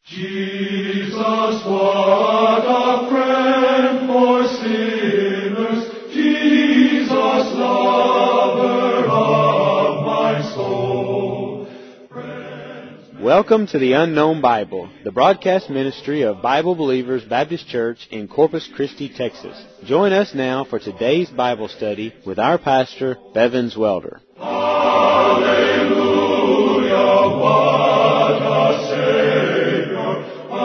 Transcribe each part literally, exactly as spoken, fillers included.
Jesus, what a friend for sinners, Jesus, lover of my soul. Friends, Welcome to the Unknown Bible, the broadcast ministry of Bible Believers Baptist Church in Corpus Christi, Texas. Join us now for today's Bible study with our pastor, Bevins Welder. Hallelujah, what a Savior.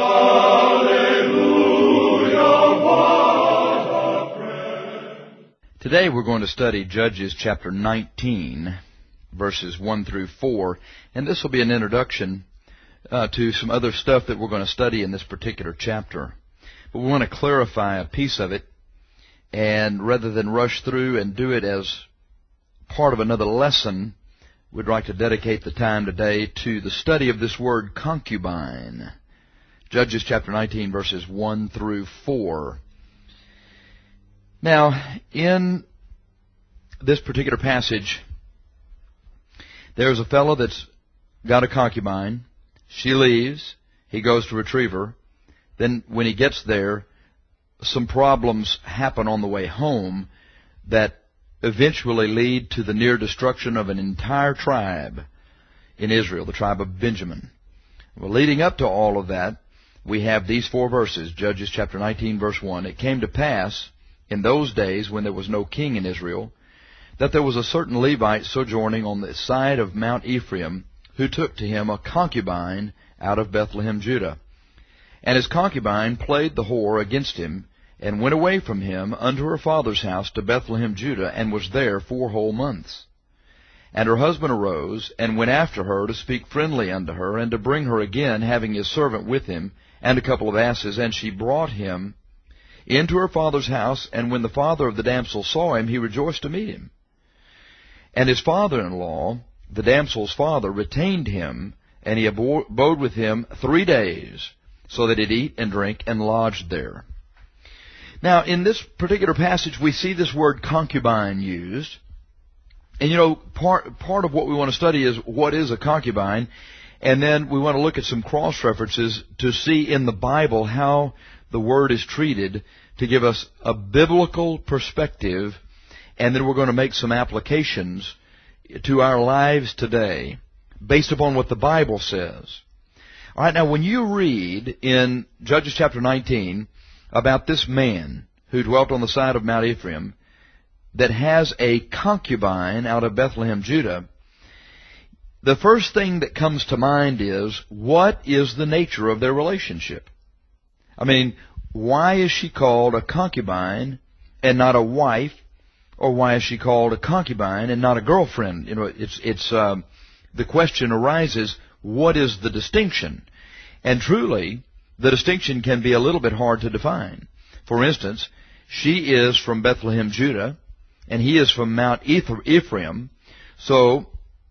Hallelujah, what a friend. Today we're going to study Judges chapter nineteen, verses one through four, and this will be an introduction uh, to some other stuff that we're going to study in this particular chapter. But we want to clarify a piece of it, and rather than rush through and do it as part of another lesson, we'd like to dedicate the time today to the study of this word concubine. Judges chapter nineteen, verses one through four. Now, in this particular passage, there's a fellow that's got a concubine. She leaves. He goes to retrieve her. Then when he gets there, some problems happen on the way home that eventually lead to the near destruction of an entire tribe in Israel, the tribe of Benjamin. Well, leading up to all of that, we have these four verses, Judges chapter nineteen, verse one. It came to pass in those days when there was no king in Israel, that there was a certain Levite sojourning on the side of Mount Ephraim, who took to him a concubine out of Bethlehem, Judah. And his concubine played the whore against him, and went away from him unto her father's house to Bethlehem, Judah, and was there four whole months. And her husband arose, and went after her to speak friendly unto her, and to bring her again, having his servant with him, and a couple of asses. And she brought him into her father's house, and when the father of the damsel saw him, he rejoiced to meet him. And his father-in-law, the damsel's father, retained him, and he abode with him three days, so that he'd eat and drink and lodged there. Now, in this particular passage, we see this word concubine used. And, you know, part, part of what we want to study is what is a concubine. And then we want to look at some cross-references to see in the Bible how the word is treated to give us a biblical perspective. And then we're going to make some applications to our lives today based upon what the Bible says. All right, now when you read in Judges chapter nineteen about this man who dwelt on the side of Mount Ephraim that has a concubine out of Bethlehem, Judah, the first thing that comes to mind is, what is the nature of their relationship? I mean, why is she called a concubine and not a wife? Or why is she called a concubine and not a girlfriend? You know, it's it's um, the question arises, what is the distinction? And truly, the distinction can be a little bit hard to define. For instance, she is from Bethlehem, Judah, and he is from Mount Ephraim. So,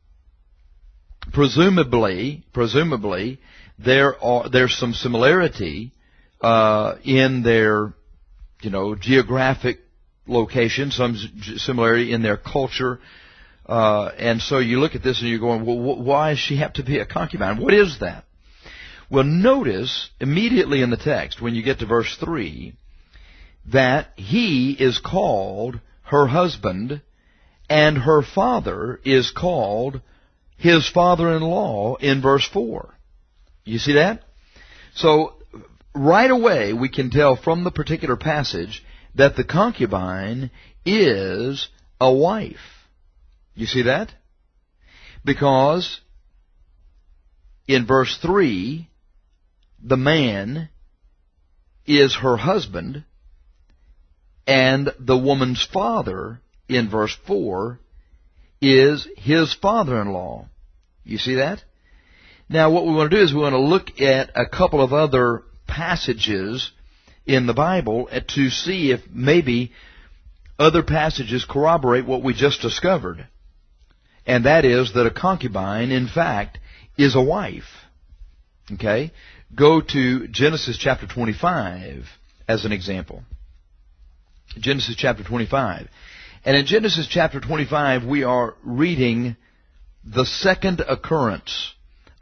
presumably, presumably, there are there's some similarity uh, in their, you know, geographic location, some similarity in their culture. Uh, and so you look at this and you're going, well, why does she have to be a concubine? What is that? Well, notice immediately in the text, when you get to verse three, that he is called her husband, and her father is called his father-in-law in verse four. You see that? So, right away we can tell from the particular passage that the concubine is a wife. You see that? Because in verse three, the man is her husband, and the woman's father, in verse four, is his father-in-law. You see that? Now, what we want to do is we want to look at a couple of other passages in the Bible to see if maybe other passages corroborate what we just discovered. And that is that a concubine, in fact, is a wife. Okay? Go to Genesis chapter twenty-five as an example. Genesis chapter twenty-five. And in Genesis chapter twenty-five, we are reading the second occurrence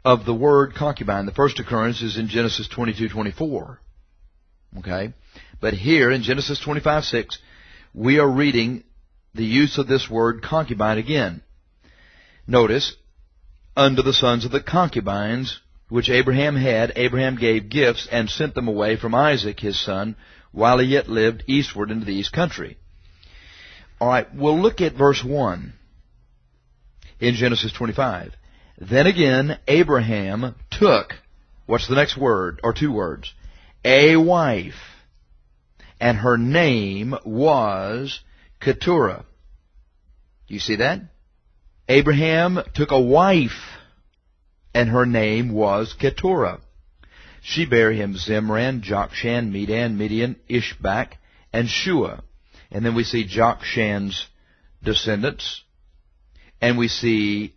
of the word concubine. The first occurrence is in Genesis twenty-two twenty-four. Okay? But here in Genesis twenty-five six, we are reading the use of this word concubine again. Notice, unto the sons of the concubines which Abraham had, Abraham gave gifts and sent them away from Isaac his son, while he yet lived eastward into the east country. All right, we'll look at verse one in Genesis twenty-five. Then again, Abraham took, what's the next word, or two words? A wife, and her name was Keturah. Do you see that? Abraham took a wife, and her name was Keturah. She bare him Zimran, Jokshan, Medan, Midian, Ishbak, and Shua. And then we see Jokshan's descendants, and we see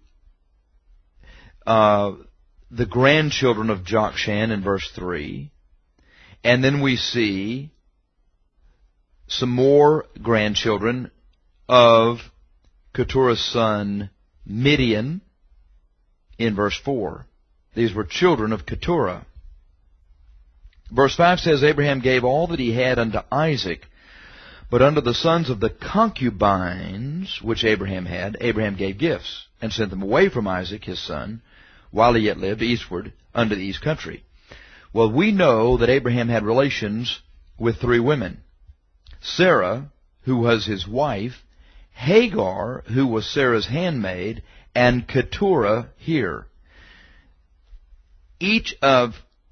uh, the grandchildren of Jokshan in verse three. And then we see some more grandchildren of Keturah's son Midian in verse four. These were children of Keturah. Verse five says, Abraham gave all that he had unto Isaac, but unto the sons of the concubines which Abraham had, Abraham gave gifts, and sent them away from Isaac his son, while he yet lived eastward unto the east country. Well, we know that Abraham had relations with three women. Sarah, who was his wife, Hagar, who was Sarah's handmaid, and Keturah here. Each of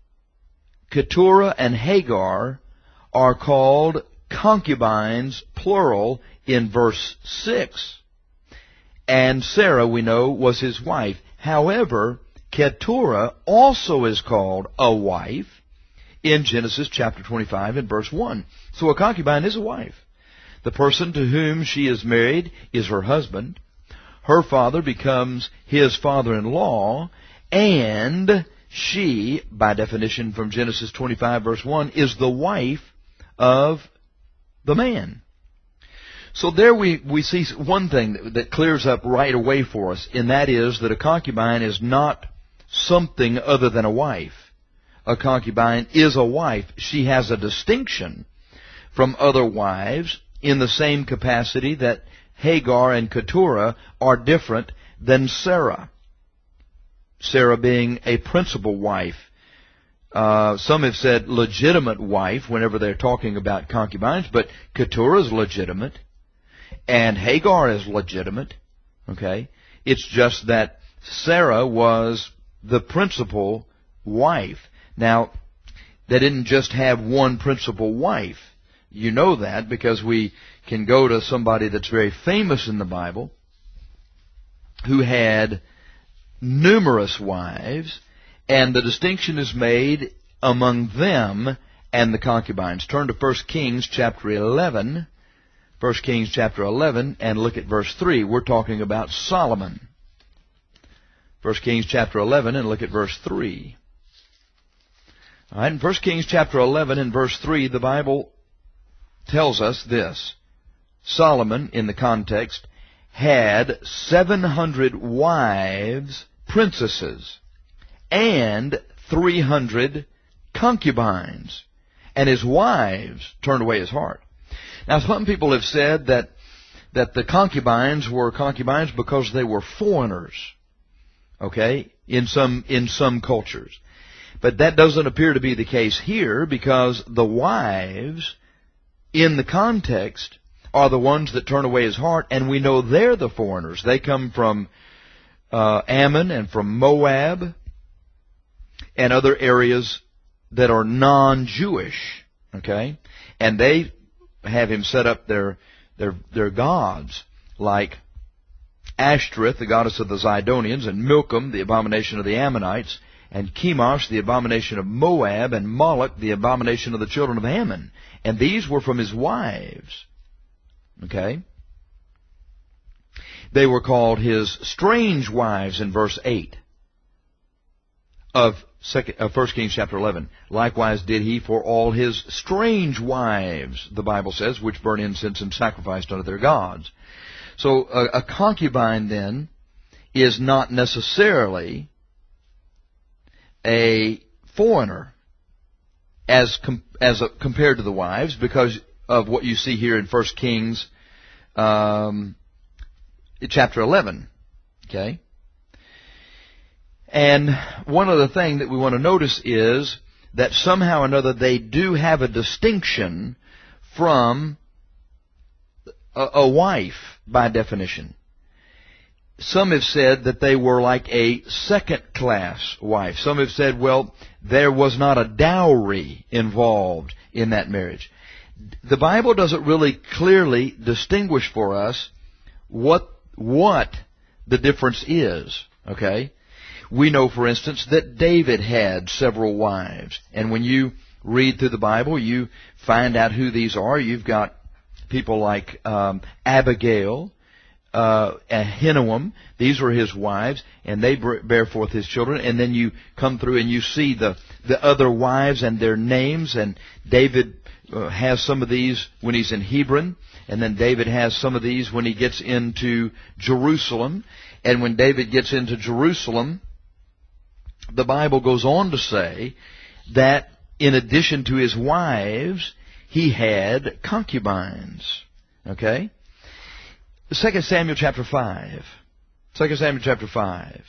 Keturah and Hagar are called concubines, plural, in verse six. And Sarah, we know, was his wife. However, Keturah also is called a wife in Genesis chapter twenty-five and verse one. So a concubine is a wife. The person to whom she is married is her husband. Her father becomes his father-in-law, and she, by definition from Genesis twenty-five verse one, is the wife of the man. So there we, we see one thing that, that clears up right away for us, and that is that a concubine is not something other than a wife. A concubine is a wife. She has a distinction from other wives in the same capacity that Hagar and Keturah are different than Sarah. Sarah being a principal wife. Uh, some have said legitimate wife whenever they're talking about concubines, but Keturah is legitimate, and Hagar is legitimate. Okay? It's just that Sarah was the principal wife. Now, they didn't just have one principal wife. You know that because we can go to somebody that's very famous in the Bible who had numerous wives, and the distinction is made among them and the concubines. Turn to First Kings chapter eleven. First Kings chapter eleven, and look at verse three. We're talking about Solomon. First Kings chapter eleven, and look at verse three. All right, in First Kings chapter eleven and verse three, the Bible tells us this. Solomon, in the context, had seven hundred wives, princesses, and three hundred concubines, and his wives turned away his heart. Now, some people have said that that the concubines were concubines because they were foreigners, okay, in some in some cultures. But that doesn't appear to be the case here, because the wives in the context are the ones that turn away his heart, and we know they're the foreigners. They come from uh, Ammon and from Moab and other areas that are non-Jewish, okay? And they have him set up their their their gods, like Ashtoreth, the goddess of the Zidonians, and Milcom, the abomination of the Ammonites, and Chemosh, the abomination of Moab, and Moloch, the abomination of the children of Ammon. And these were from his wives. Okay? They were called his strange wives in verse eight of First Kings chapter eleven. Likewise did he for all his strange wives, the Bible says, which burn incense and sacrificed unto their gods. So a, a concubine then is not necessarily a foreigner as com- as a, compared to the wives, because of what you see here in First Kings um, chapter eleven. Okay? And one other thing that we want to notice is that somehow or another they do have a distinction from a, a wife by definition. Some have said that they were like a second-class wife. Some have said, well, there was not a dowry involved in that marriage. The Bible doesn't really clearly distinguish for us what what the difference is, okay? We know, for instance, that David had several wives. And when you read through the Bible, you find out who these are. You've got people like um, Abigail, uh, Ahinoam. These were his wives, and they bear forth his children. And then you come through and you see the, the other wives and their names. And David uh, has some of these when he's in Hebron. And then David has some of these when he gets into Jerusalem. And when David gets into Jerusalem, the Bible goes on to say that in addition to his wives, he had concubines. Okay? Second Samuel chapter five. Second Samuel chapter five.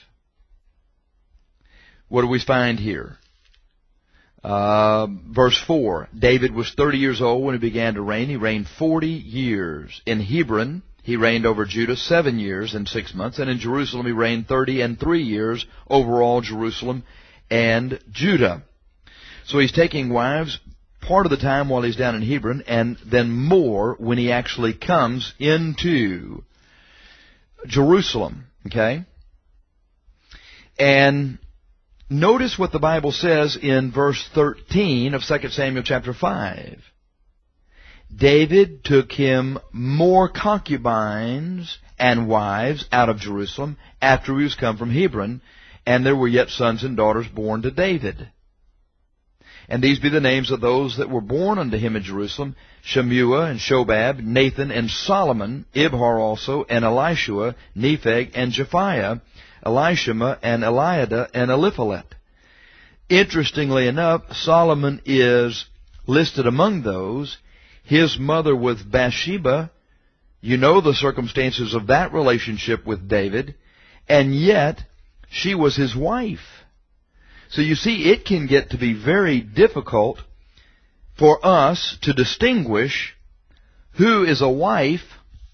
What do we find here? Uh, verse four. David was thirty years old when he began to reign. He reigned forty years. In Hebron, he reigned over Judah seven years and six months. And in Jerusalem, he reigned thirty and three years over all Jerusalem and Judah. So he's taking wives part of the time while he's down in Hebron, and then more when he actually comes into Jerusalem. Okay? And notice what the Bible says in verse thirteen of Second Samuel chapter five. David took him more concubines and wives out of Jerusalem after he was come from Hebron, and there were yet sons and daughters born to David. And these be the names of those that were born unto him in Jerusalem: Shemua and Shobab, Nathan and Solomon, Ibhar also, and Elishua, Nepheg and Japhiah, Elishama and Eliada and Eliphalet. Interestingly enough, Solomon is listed among those. His mother was Bathsheba. You know the circumstances of that relationship with David, and yet she was his wife. So you see, it can get to be very difficult for us to distinguish who is a wife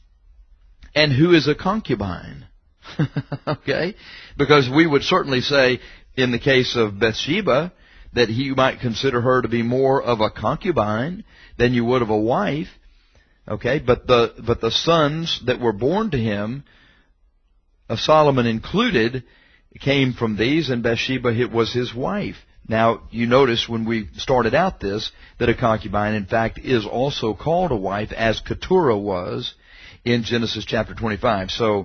and who is a concubine. Okay? Because we would certainly say, in the case of Bathsheba, that he might consider her to be more of a concubine than you would of a wife. Okay? But the, but the sons that were born to him, of Solomon included, came from these, and Bathsheba was his wife. Now, you notice when we started out this, that a concubine, in fact, is also called a wife, as Keturah was in Genesis chapter twenty-five. So,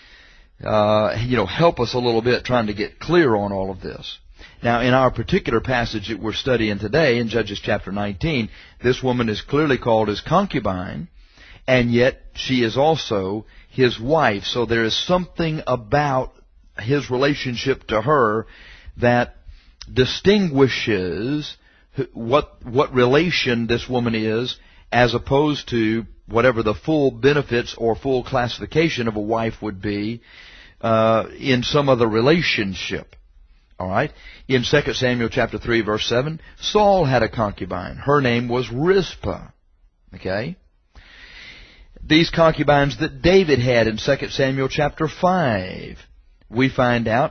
uh, you know, help us a little bit trying to get clear on all of this. Now, in our particular passage that we're studying today, in Judges chapter nineteen, this woman is clearly called his concubine, and yet she is also his wife. So there is something about his relationship to her that distinguishes what what relation this woman is, as opposed to whatever the full benefits or full classification of a wife would be uh, in some other relationship. All right? In Second Samuel chapter three, verse seven, Saul had a concubine. Her name was Rizpah. Okay? These concubines that David had in Second Samuel chapter five, we find out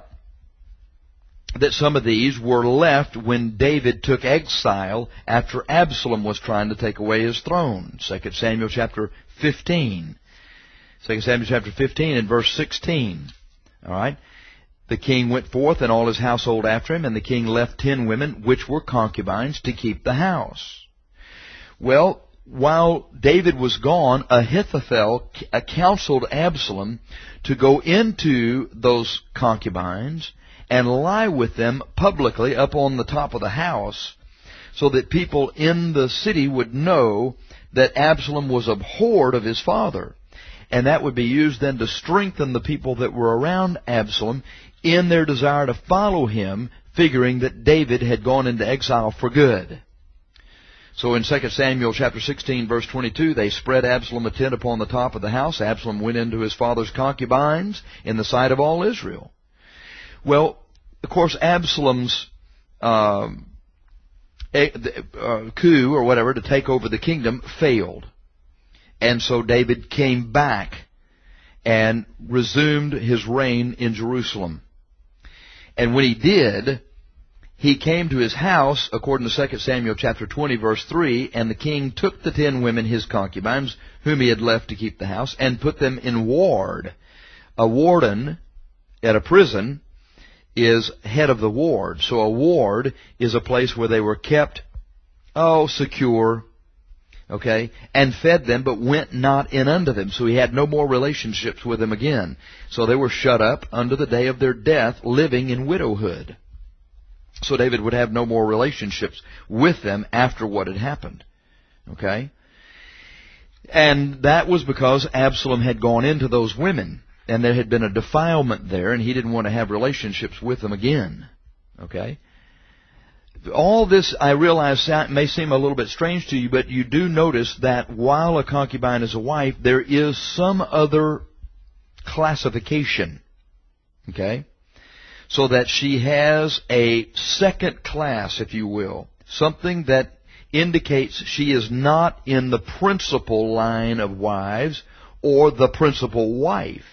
that some of these were left when David took exile after Absalom was trying to take away his throne. Second Samuel chapter fifteen. Second Samuel chapter fifteen and verse sixteen. All right? The king went forth and all his household after him, and the king left ten women which were concubines to keep the house. Well, while David was gone, Ahithophel counseled Absalom to go into those concubines and lie with them publicly up on the top of the house, so that people in the city would know that Absalom was abhorred of his father. And that would be used then to strengthen the people that were around Absalom in their desire to follow him figuring that David had gone into exile for good. So in Second Samuel chapter sixteen, verse twenty-two, they spread Absalom a tent upon the top of the house. Absalom went into his father's concubines in the sight of all Israel. Well, of course, Absalom's um, uh, coup or whatever to take over the kingdom failed. And so David came back and resumed his reign in Jerusalem. And when he did, he came to his house, according to Second Samuel chapter twenty, verse three, and the king took the ten women, his concubines, whom he had left to keep the house, and put them in ward. A warden at a prison is head of the ward. So a ward is a place where they were kept, oh, secure, okay, and fed them, but went not in unto them. So he had no more relationships with them again. So they were shut up unto the day of their death, living in widowhood. So David would have no more relationships with them after what had happened. Okay? And that was because Absalom had gone into those women, and there had been a defilement there, and he didn't want to have relationships with them again. Okay? All this, I realize, may seem a little bit strange to you, but you do notice that while a concubine is a wife, there is some other classification. Okay? So that she has a second class, if you will. Something that indicates she is not in the principal line of wives or the principal wife.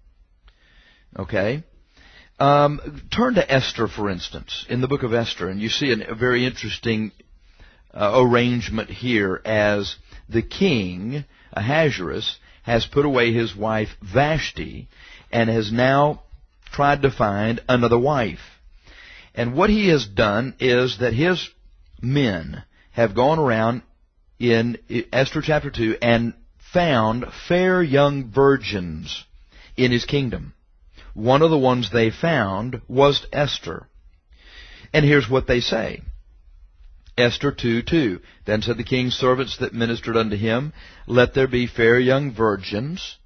Okay? Um, turn to Esther, for instance, in the book of Esther, and you see an, a very interesting uh, arrangement here as the king, Ahasuerus, has put away his wife Vashti and has now tried to find another wife. And what he has done is that his men have gone around in Esther chapter two and found fair young virgins in his kingdom. One of the ones they found was Esther. And here's what they say. Esther two two. Then said the king's servants that ministered unto him, let there be fair young virgins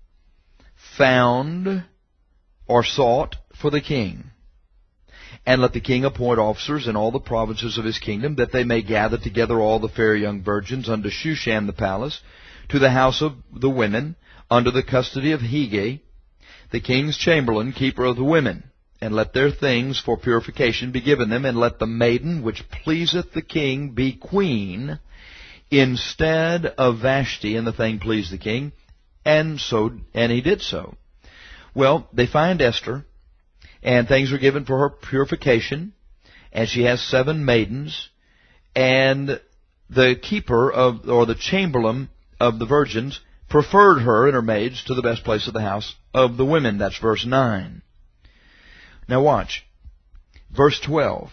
found or sought for the king. And let the king appoint officers in all the provinces of his kingdom, that they may gather together all the fair young virgins unto Shushan the palace, to the house of the women, under the custody of Hegai, the king's chamberlain, keeper of the women. And let their things for purification be given them, and let the maiden which pleaseth the king be queen, instead of Vashti, and the thing pleased the king. And so, and he did so. Well, they find Esther, and things are given for her purification, and she has seven maidens, and the keeper of, or the chamberlain of the virgins, preferred her and her maids to the best place of the house of the women. That's verse nine. Now watch. Verse twelve.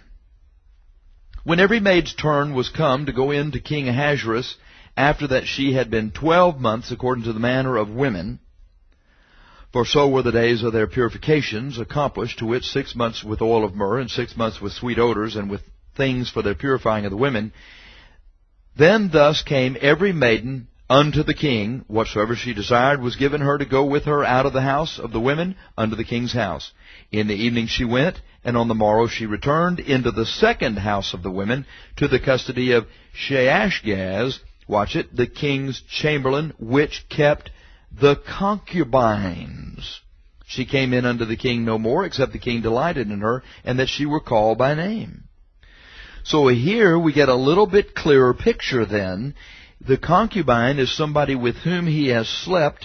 When every maid's turn was come to go in to King Ahasuerus, after that she had been twelve months according to the manner of women, for so were the days of their purifications accomplished, to wit, six months with oil of myrrh, and six months with sweet odors, and with things for their purifying of the women. Then thus came every maiden unto the king. Whatsoever she desired was given her to go with her out of the house of the women unto the king's house. In the evening she went, and on the morrow she returned into the second house of the women, to the custody of Sheashgaz, watch it, the king's chamberlain, which kept the concubines. She came in unto the king no more, except the king delighted in her, and that she were called by name. So here we get a little bit clearer picture then. The concubine is somebody with whom he has slept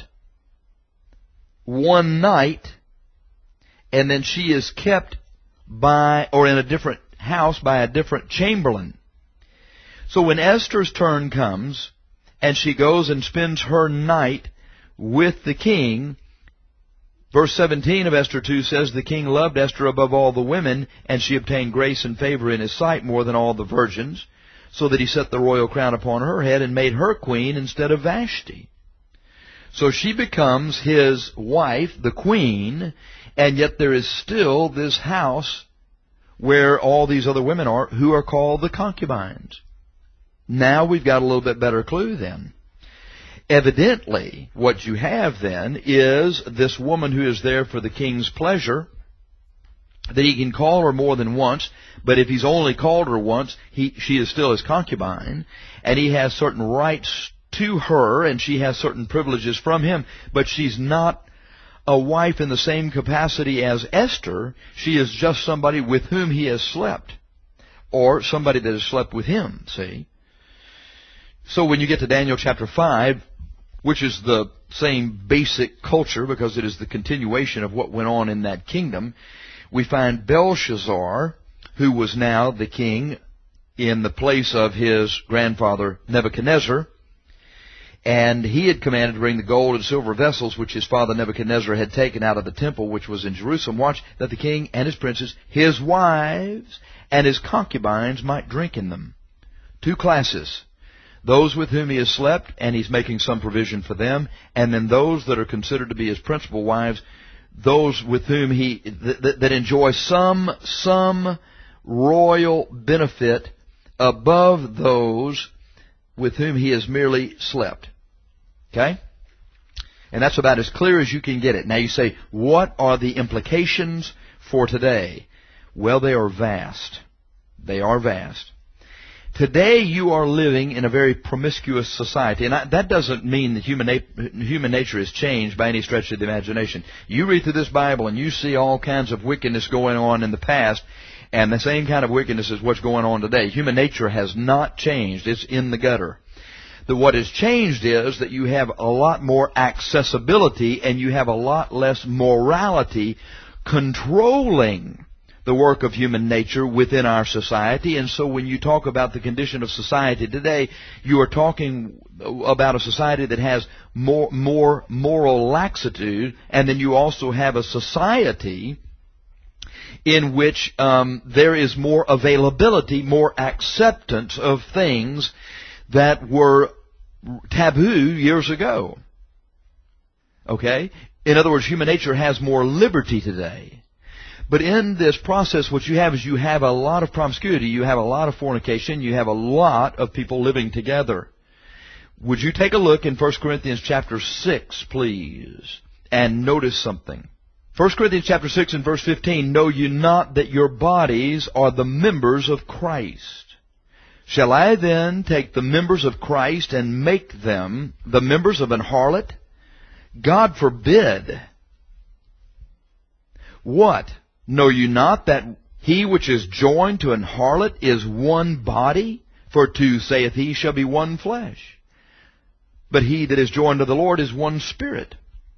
one night, and then she is kept by, or in a different house by a different chamberlain. So when Esther's turn comes, and she goes and spends her night with the king, verse seventeen of Esther two says, the king loved Esther above all the women, and she obtained grace and favor in his sight more than all the virgins, so that he set the royal crown upon her head and made her queen instead of Vashti. So she becomes his wife, the queen, and yet there is still this house where all these other women are, who are called the concubines. Now we've got a little bit better clue then. Evidently, what you have then is this woman who is there for the king's pleasure, that he can call her more than once, but if he's only called her once, he, she is still his concubine, and he has certain rights to her, and she has certain privileges from him, but she's not a wife in the same capacity as Esther. She is just somebody with whom he has slept, or somebody that has slept with him, see? So when you get to Daniel chapter five, which is the same basic culture because it is the continuation of what went on in that kingdom, we find Belshazzar, who was now the king in the place of his grandfather Nebuchadnezzar, and he had commanded to bring the gold and silver vessels which his father Nebuchadnezzar had taken out of the temple which was in Jerusalem. Watch, that the king and his princes, his wives, and his concubines might drink in them. Two classes. Those with whom he has slept, and he's making some provision for them, and then those that are considered to be his principal wives, those with whom he, that, that enjoy some, some royal benefit above those with whom he has merely slept. Okay? And that's about as clear as you can get it. Now you say, what are the implications for today? Well, they are vast. They are vast. Today you are living in a very promiscuous society, and I, that doesn't mean that human, na- human nature has changed by any stretch of the imagination. You read through this Bible and you see all kinds of wickedness going on in the past, and the same kind of wickedness is what's going on today. Human nature has not changed. It's in the gutter. The, what has changed is that you have a lot more accessibility and you have a lot less morality controlling the work of human nature within our society. And so when you talk about the condition of society today, you are talking about a society that has more, more moral laxitude, and then you also have a society in which um, there is more availability, more acceptance of things that were taboo years ago. Okay? In other words, human nature has more liberty today. But in this process, what you have is you have a lot of promiscuity, you have a lot of fornication, you have a lot of people living together. Would you take a look in First Corinthians chapter six, please, and notice something. First Corinthians chapter six and verse fifteen, know you not that your bodies are the members of Christ? Shall I then take the members of Christ and make them the members of an harlot? God forbid. What? Know you not that he which is joined to an harlot is one body? For two, saith he, shall be one flesh. But he that is joined to the Lord is one spirit.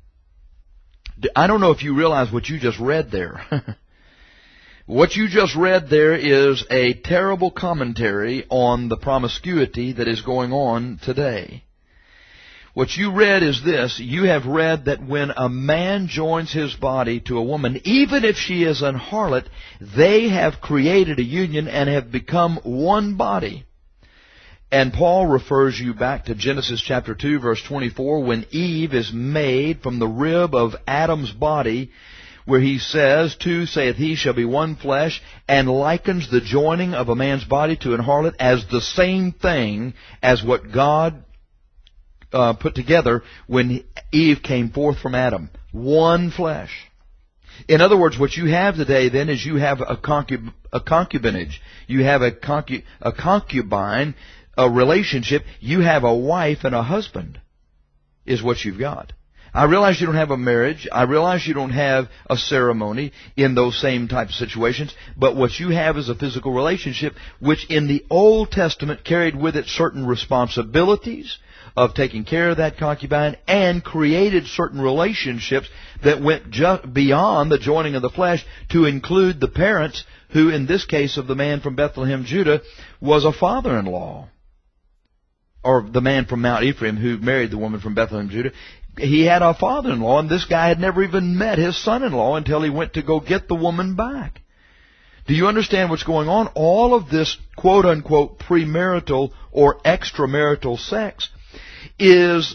I don't know if you realize what you just read there. What you just read there is a terrible commentary on the promiscuity that is going on today. What you read is this. You have read that when a man joins his body to a woman, even if she is an harlot, they have created a union and have become one body. And Paul refers you back to Genesis chapter two, verse twenty-four, when Eve is made from the rib of Adam's body, where he says, two, saith he, shall be one flesh, and likens the joining of a man's body to an harlot as the same thing as what God Uh, put together when Eve came forth from Adam. One flesh. In other words, what you have today then is you have a, concub- a concubinage. You have a, concu- a concubine, a relationship. You have a wife and a husband is what you've got. I realize you don't have a marriage. I realize you don't have a ceremony in those same type of situations. But what you have is a physical relationship which in the Old Testament carried with it certain responsibilities of taking care of that concubine and created certain relationships that went just beyond the joining of the flesh to include the parents who, in this case of the man from Bethlehem, Judah, was a father-in-law. Or the man from Mount Ephraim who married the woman from Bethlehem, Judah. He had a father-in-law, and this guy had never even met his son-in-law until he went to go get the woman back. Do you understand what's going on? All of this quote-unquote premarital or extramarital sex is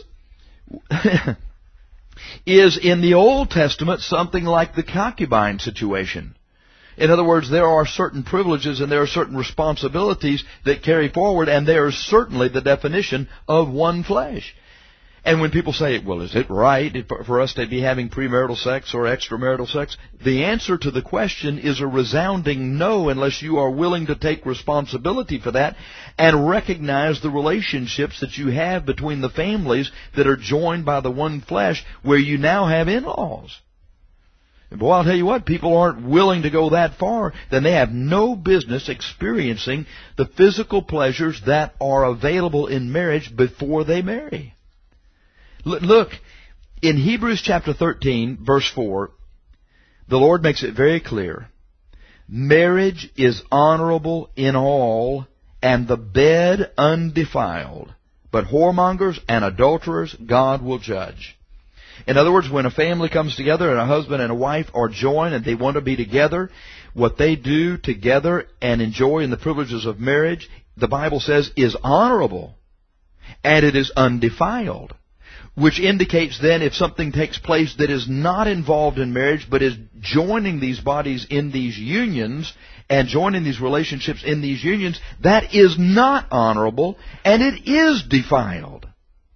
is in the Old Testament something like the concubine situation. In other words, there are certain privileges and there are certain responsibilities that carry forward, and there is certainly the definition of one flesh. And when people say, well, is it right for us to be having premarital sex or extramarital sex? The answer to the question is a resounding no, unless you are willing to take responsibility for that and recognize the relationships that you have between the families that are joined by the one flesh, where you now have in-laws. And boy, I'll tell you what, people aren't willing to go that far, then they have no business experiencing the physical pleasures that are available in marriage before they marry. Look, in Hebrews chapter thirteen, verse four, the Lord makes it very clear. Marriage is honorable in all, and the bed undefiled. But whoremongers and adulterers God will judge. In other words, when a family comes together and a husband and a wife are joined and they want to be together, what they do together and enjoy in the privileges of marriage, the Bible says, is honorable, and it is undefiled. Which indicates then if something takes place that is not involved in marriage but is joining these bodies in these unions and joining these relationships in these unions, that is not honorable and it is defiled.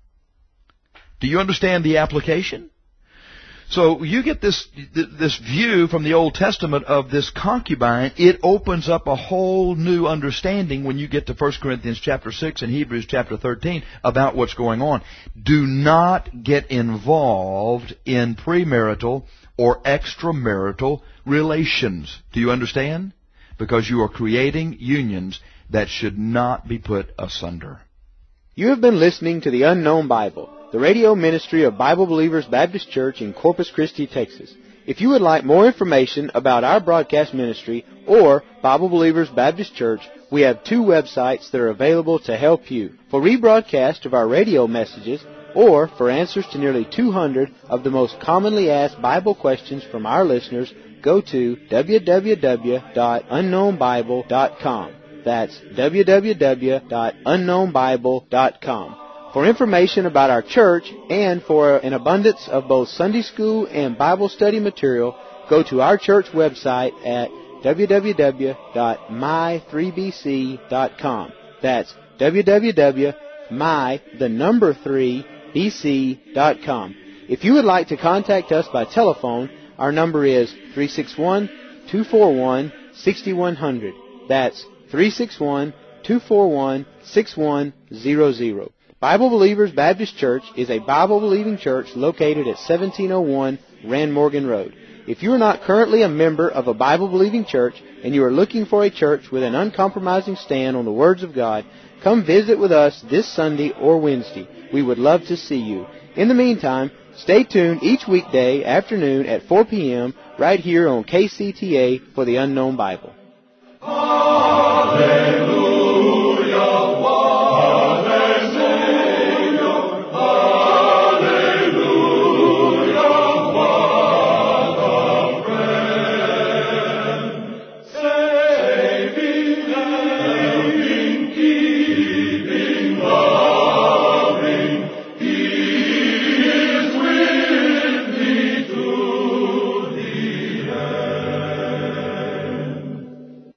Do you understand the application? So you get this this view from the Old Testament of this concubine. It opens up a whole new understanding when you get to First Corinthians chapter six and Hebrews chapter thirteen about what's going on. Do not get involved in premarital or extramarital relations. Do you understand? Because you are creating unions that should not be put asunder. You have been listening to The Unknown Bible, the radio ministry of Bible Believers Baptist Church in Corpus Christi, Texas. If you would like more information about our broadcast ministry or Bible Believers Baptist Church, we have two websites that are available to help you. For rebroadcast of our radio messages, or for answers to nearly two hundred of the most commonly asked Bible questions from our listeners, go to w w w dot unknown bible dot com. That's w w w dot unknown bible dot com. For information about our church and for an abundance of both Sunday school and Bible study material, go to our church website at w w w dot my three b c dot com. That's w w w dot my, the number three, b c dot com. If you would like to contact us by telephone, our number is three six one, two four one, six one zero zero. That's three six one, two four one, six one zero zero. Bible Believers Baptist Church is a Bible-believing church located at seventeen oh one Rand Morgan Road. If you are not currently a member of a Bible-believing church and you are looking for a church with an uncompromising stand on the words of God, come visit with us this Sunday or Wednesday. We would love to see you. In the meantime, stay tuned each weekday afternoon at four p.m. right here on K C T A for the Unknown Bible. Hallelujah.